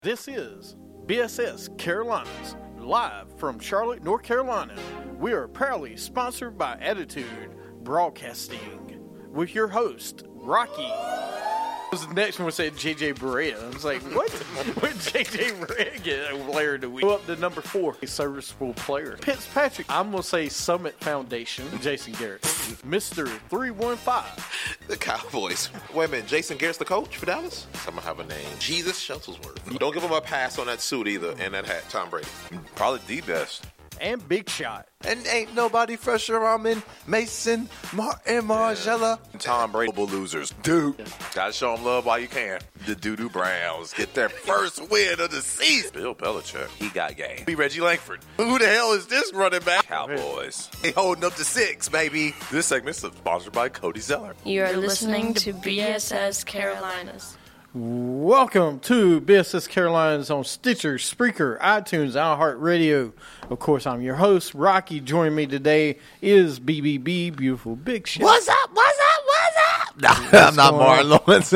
This is BSS Carolinas, live from Charlotte, North Carolina. We are proudly sponsored by Attitude Broadcasting with your host, Rocky. The next one said JJ Barea. I was like, what? When JJ Barea get a player of the week? Go up to number 4, a serviceable player. Fitzpatrick. I'm going to say Summit Foundation, Jason Garrett. Mr. 315. The Cowboys. Wait a minute, Jason Garrett's the coach for Dallas? Someone have a name. Jesus Shuttlesworth. Don't give him a pass on that suit either and that hat. Tom Brady. Probably the best. And Big Shot. And ain't nobody fresher. I'm in Mason, Martin, Margella. Tom Brady, losers. Dude, gotta show them love while you can. The Doo-Doo Browns get their first win of the season. Bill Belichick, he got game. Be Reggie Langford. Who the hell is this running back? Cowboys. They holding up to 6, baby. This segment is sponsored by Cody Zeller. You are listening to BSS Carolinas. Welcome to BSS Carolinas on Stitcher, Spreaker, iTunes, iHeartRadio. Of course, I'm your host, Rocky. Joining me today is BBB, Beautiful Big Shot. What's up? What's up? What's up? I'm not Martin Lawrence.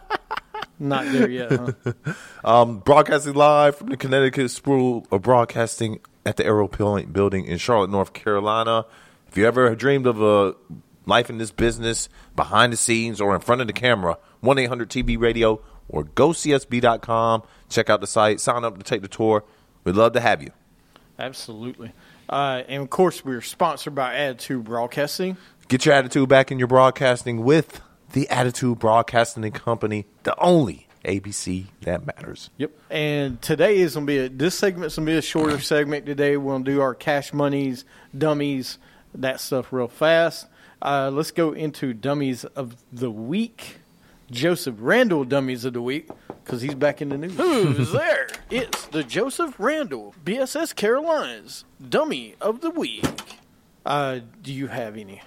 Not there yet, huh? Broadcasting live from the Connecticut School of Broadcasting at the Arrow Point Building in Charlotte, North Carolina. If you ever dreamed of a life in this business, behind the scenes or in front of the camera, 1-800-TB Radio or GoCSB.com. Check out the site. Sign up to take the tour. We'd love to have you. Absolutely. And, of course, we're sponsored by Attitude Broadcasting. Get your attitude back in your broadcasting with the Attitude Broadcasting Company, the only ABC that matters. Yep. And today is going to be this segment's going to be a shorter segment today. We're going to do our cash monies, dummies, that stuff real fast. Let's go into dummies of the week. Joseph Randall dummies of the week, because he's back in the news. Who's there? It's the Joseph Randall, BSS Carolinas dummy of the week. Do you have any?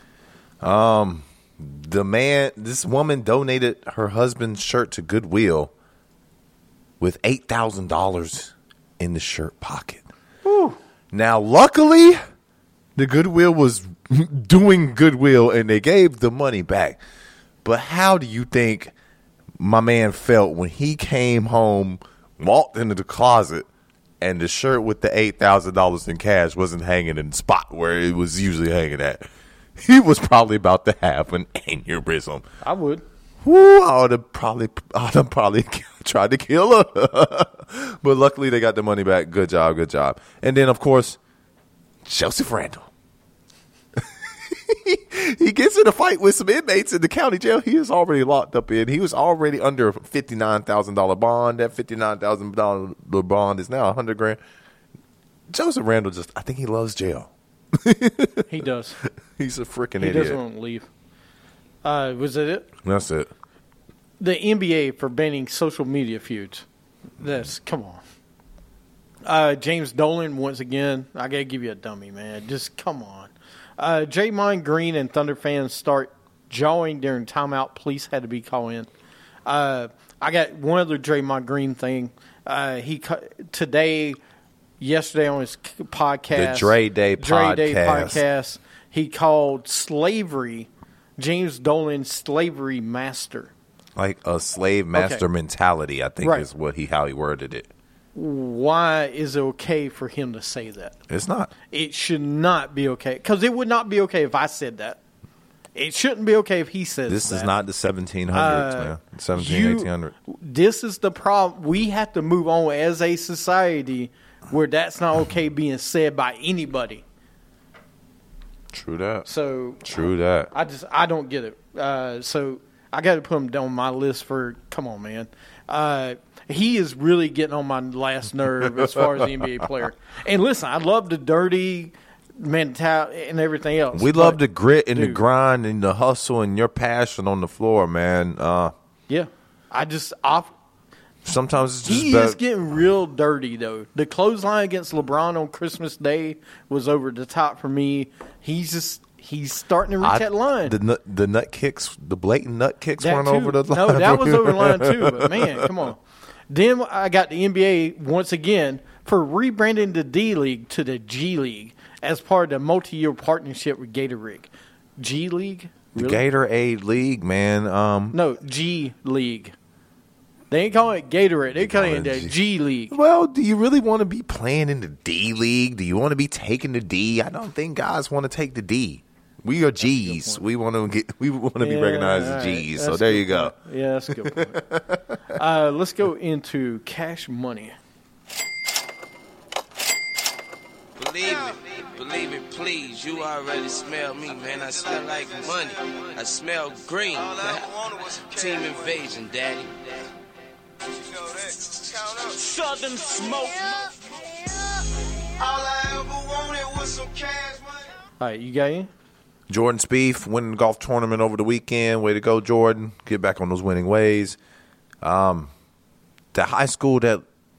This woman donated her husband's shirt to Goodwill with $8,000 in the shirt pocket. Whew. Now, luckily, the Goodwill was doing Goodwill, and they gave the money back. But how do you think my man felt when he came home, walked into the closet, and the shirt with the $8,000 in cash wasn't hanging in the spot where it was usually hanging at? He was probably about to have an aneurysm. I would. Woo, I would have probably tried to kill her. But luckily, they got the money back. Good job, good job. And then, of course, Joseph Randall. He gets in a fight with some inmates in the county jail he is already locked up in. He was already under a $59,000 bond. That $59,000 bond is now $100,000. Joseph Randall I think he loves jail. He does. He's a freaking idiot. He doesn't want to leave. Was that it? That's it. The NBA for banning social media feuds. Come on. James Dolan, once again, I got to give you a dummy, man. Just come on. Draymond Green and Thunder fans start jawing during timeout. Police had to be called in. I got one other Draymond Green thing. Yesterday on his podcast, the Dre Day podcast, he called slavery, James Dolan, slavery master. Like a slave master mentality, I think is how he worded it. Why is it okay for him to say that? It's not. It should not be okay. Because it would not be okay if I said that. It shouldn't be okay if he says that. This is not the 1700s, man. 1800. This is the problem. We have to move on as a society where that's not okay being said by anybody. True that. True that. I don't get it. So I got to put him down on my list for, come on, man. He is really getting on my last nerve as far as the NBA player. And listen, I love the dirty mentality and everything else. We love the grit and the grind and the hustle and your passion on the floor, man. Yeah. Sometimes it's just he is getting real dirty, though. The clothesline against LeBron on Christmas Day was over the top for me. He's starting to reach that line. The nut kicks, the blatant nut kicks weren't over the line. No, that was over the line too. But man, come on. Then I got the NBA once again for rebranding the D League to the G League as part of the multi-year partnership with Gatorade. G League? Really? The Gatorade League, man. No, G League. They ain't calling it Gatorade. They calling it the G League. Well, do you really want to be playing in the D League? Do you want to be taking the D? I don't think guys want to take the D. We are G's. We want to be recognized as G's. So there you go. Yeah, that's a good point. Let's go into cash money. Believe it, please. You already smell me, man. I smell like money. I smell green. Team Invasion, daddy. Southern smoke. All I ever wanted was some cash money. All right, you got any? Jordan Spieth winning the golf tournament over the weekend. Way to go, Jordan. Get back on those winning ways. The high school that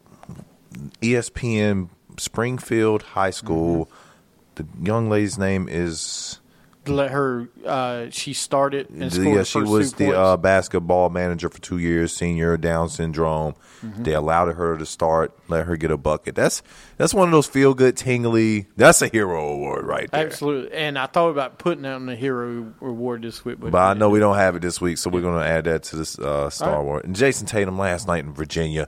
ESPN Springfield High School, the young lady's name is... Let her, she started and scored her she first was 2 points. the basketball manager for 2 years, senior, Down syndrome. They allowed her to start, let her get a bucket. That's one of those feel-good, tingly, that's a hero award right there. Absolutely. And I thought about putting that on the hero award this week. But I know we don't have it this week, so we're going to add that to this Star Award. And Jason Tatum last night in Virginia,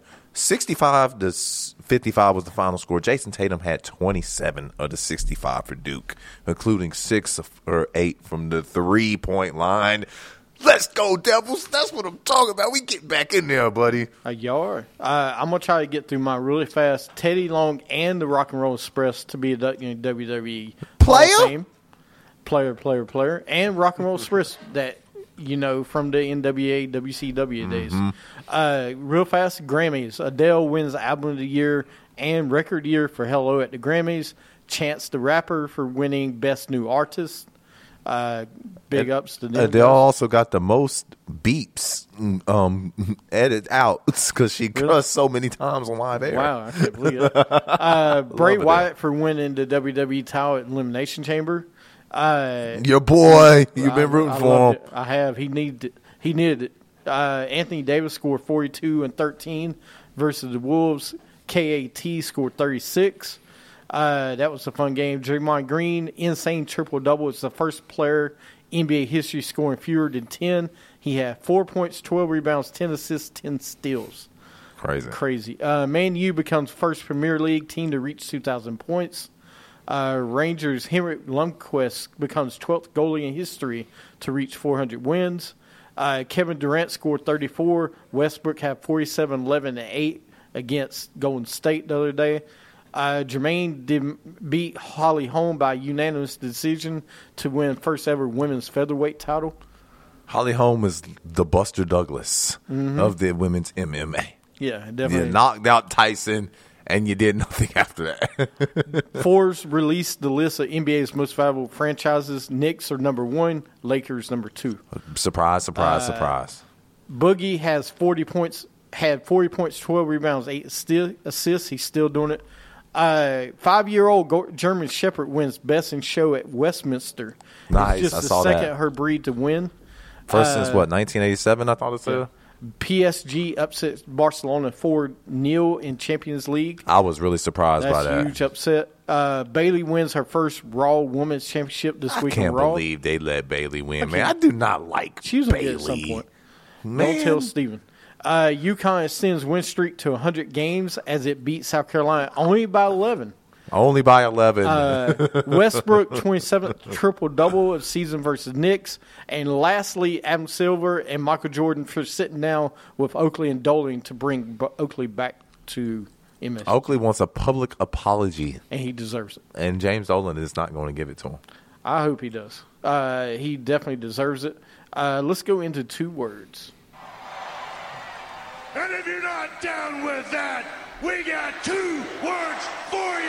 65-55 was the final score. Jason Tatum had 27 of the 65 for Duke, including 6 or 8 from the 3-point line. Let's go, Devils. That's what I'm talking about. We get back in there, buddy. Y'all are. I'm going to try to get through my really fast Teddy Long and the Rock and Roll Express to be a WWE Player? Hall of Fame. Player. And Rock and Roll Express that, from the NWA, WCW days. Real fast, Grammys. Adele wins Album of the Year and Record Year for Hello at the Grammys. Chance the Rapper for winning Best New Artist. Big ups to them. Adele also got the most beeps edited out because she cussed so many times on live air. Wow, I can't believe it. Bray Wyatt for winning the WWE title at Elimination Chamber. Your boy, you've been rooting for him. I have. He needed it. Anthony Davis scored 42 and 13 versus the Wolves. KAT scored 36. That was a fun game. Draymond Green, insane triple-double. It's the first player in NBA history scoring fewer than 10. He had 4 points, 12 rebounds, 10 assists, 10 steals. Crazy. Man U becomes first Premier League team to reach 2,000 points. Rangers' Henrik Lundqvist becomes 12th goalie in history to reach 400 wins. Kevin Durant scored 34. Westbrook had 47, 11, and 8 against Golden State the other day. Jermaine beat Holly Holm by unanimous decision to win first ever women's featherweight title. Holly Holm is the Buster Douglas of the women's MMA. Yeah, definitely. You knocked out Tyson, and you did nothing after that. Forbes released the list of NBA's most valuable franchises. Knicks are number 1, Lakers number 2. Surprise. Boogie has 40 points, 12 rebounds, 8 assists. He's still doing it. 5-year-old German Shepherd wins Best in Show at Westminster. Nice, It's just the second her breed to win. First since 1987, I thought it said? PSG upsets Barcelona 4-0 in Champions League. I was really surprised by that. That's a huge upset. Bailey wins her first Raw Women's Championship this week on Raw. I can't believe they let Bailey win, man. I do not like she was Bailey. Good at some point. Man. Don't tell Steven. UConn extends win streak to 100 games as it beats South Carolina only by 11. Only by 11. Westbrook, 27th triple-double of season versus Knicks. And lastly, Adam Silver and Michael Jordan for sitting down with Oakley and Doling to bring Oakley back to MS. Oakley wants a public apology. And he deserves it. And James Dolan is not going to give it to him. I hope he does. He definitely deserves it. Let's go into 2 words. And if you're not down with that, we got 2 words for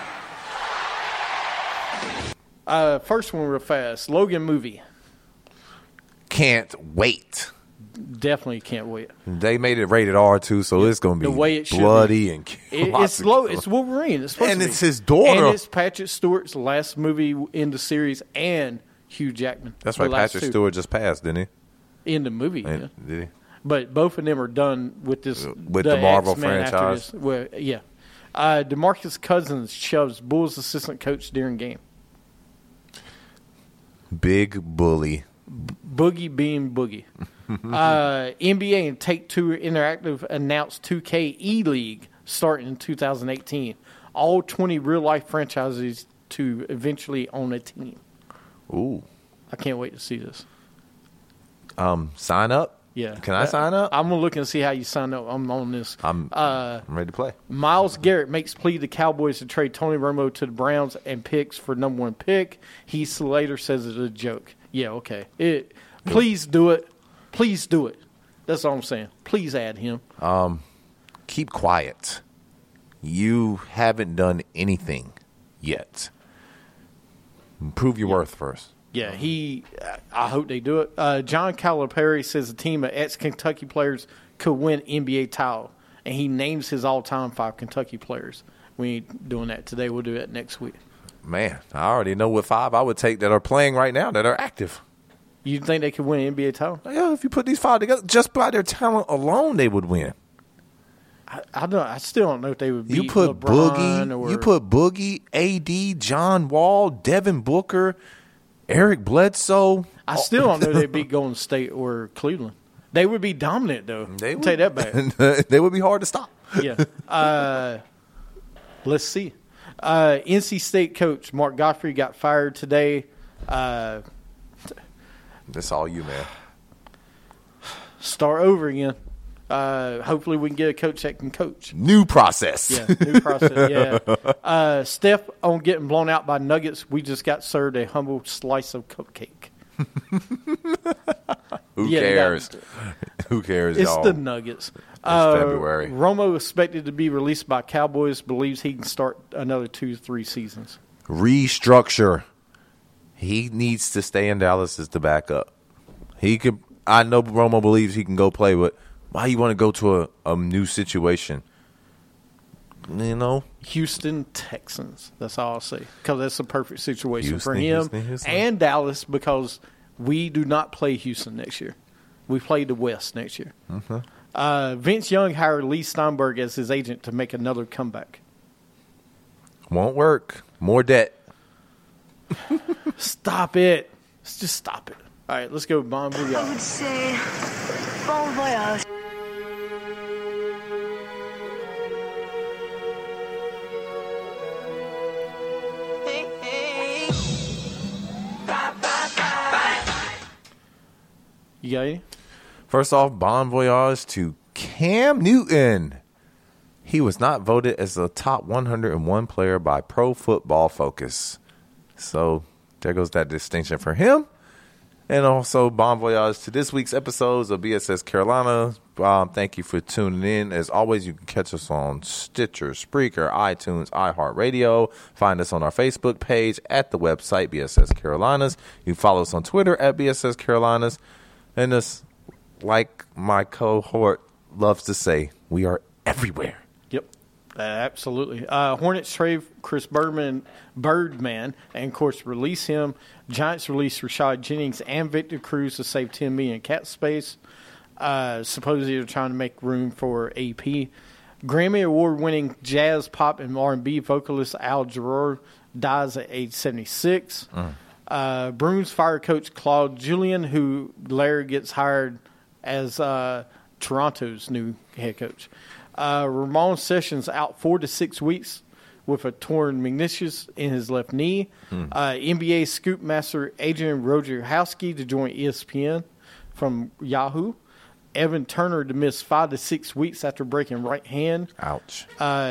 ya. First one real fast. Logan movie. Can't wait. Definitely can't wait. They made it rated R too, so it's going to be the way it bloody and it's low. It's Wolverine. It's supposed and to be. It's his daughter. And it's Patrick Stewart's last movie in the series, and Hugh Jackman. That's right. Patrick Stewart just passed, didn't he? In the movie, Did he? But both of them are done with this the Marvel X-Men franchise. Well, yeah. DeMarcus Cousins shoves Bulls assistant coach during game. Big bully. Boogie being Boogie. NBA and Take-Two Interactive announced 2K E-League starting in 2018. All 20 real-life franchises to eventually own a team. Ooh. I can't wait to see this. Sign up? Yeah. Can I sign up? I'm going to look and see how you sign up. I'm on this. I'm ready to play. Myles Garrett makes plea to the Cowboys to trade Tony Romo to the Browns and picks for number 1 pick. Heath Slater says it's a joke. Yeah, okay. Please do it. Please do it. That's all I'm saying. Please add him. Keep quiet. You haven't done anything yet. Prove your worth first. Yeah, I hope they do it. John Calipari says a team of ex-Kentucky players could win NBA title, and he names his all-time 5 Kentucky players. We ain't doing that today. We'll do that next week. Man, I already know what 5 I would take that are playing right now that are active. You think they could win an NBA title? Yeah, if you put these 5 together, just by their talent alone, they would win. I still don't know if they would beat You put LeBron you put Boogie, AD, John Wall, Devin Booker, Eric Bledsoe. I still don't know if they beat Golden State or Cleveland. They would be dominant, though. I'll take that back. They would be hard to stop. Yeah. Let's see. NC State coach Mark Godfrey got fired today. That's all you, man. Start over again. Hopefully we can get a coach that can coach. New process. Yeah, new process, yeah. Steph on getting blown out by Nuggets. We just got served a humble slice of cupcake. Who cares? Who cares, It's y'all? the Nuggets. It's February. Romo expected to be released by Cowboys. Believes he can start another 2-3 seasons. Restructure. He needs to stay in Dallas as the backup. I know Romo believes he can go play, but why you want to go to a new situation? You know? Houston Texans. That's all I'll say. Because that's a perfect situation for Houston, him Houston. and Dallas, because we do not play Houston next year. We play the West next year. Mm-hmm. Vince Young hired Lee Steinberg as his agent to make another comeback. Won't work. More debt. Stop it. Just stop it. All right, let's go. Bon voyage. I would say bon voyage. You got any? First off, bon voyage to Cam Newton. He was not voted as the top 101 player by Pro Football Focus. So there goes that distinction for him. And also, bon voyage to this week's episodes of BSS Carolina. Thank you for tuning in. As always, you can catch us on Stitcher, Spreaker, iTunes, iHeartRadio. Find us on our Facebook page, at the website, BSS Carolinas. You can follow us on Twitter, at BSS Carolinas. And just like my cohort loves to say, we are everywhere. Yep, absolutely. Hornets trade Chris Birdman, and of course release him. Giants release Rashad Jennings and Victor Cruz to save $10 million cap space. Supposedly they're trying to make room for AP. Grammy Award-winning jazz, pop, and R&B vocalist Al Jarreau dies at age 76. Bruins fire coach Claude Julien, who later gets hired as Toronto's new head coach. Ramon Sessions out 4 to 6 weeks with a torn meniscus in his left knee. NBA scoop master Adrian Wojciechowski to join ESPN from Yahoo. Evan Turner to miss 5 to 6 weeks after breaking right hand. Ouch.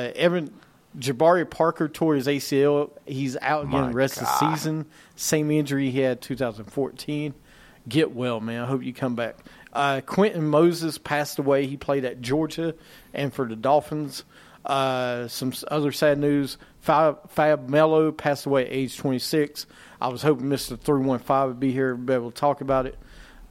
Jabari Parker tore his ACL. He's out again the rest of the season. Same injury he had 2014. Get well, man. I hope you come back. Quentin Moses passed away. He played at Georgia and for the Dolphins. Some other sad news. Fab Melo passed away at age 26. I was hoping Mr. 315 would be here and be able to talk about it.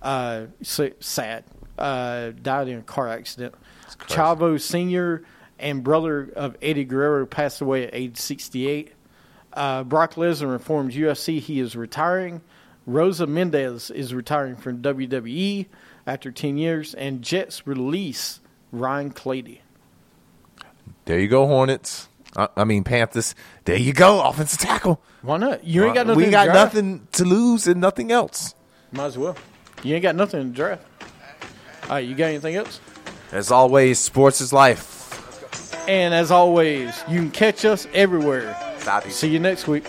Sad. Died in a car accident. Chavo Sr. and brother of Eddie Guerrero passed away at age 68. Brock Lesnar informed UFC he is retiring. Rosa Mendez is retiring from WWE after 10 years. And Jets release Ryan Clady. There you go, Hornets. Panthers. There you go, offensive tackle. Why not? You ain't got nothing We to got draft. nothing to lose and nothing else. Might as well. You ain't got nothing to draft. All right, you got anything else? As always, sports is life. And as always, you can catch us everywhere. Stop. See you next week.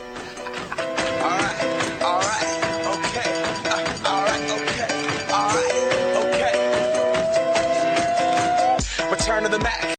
Return to the Mac.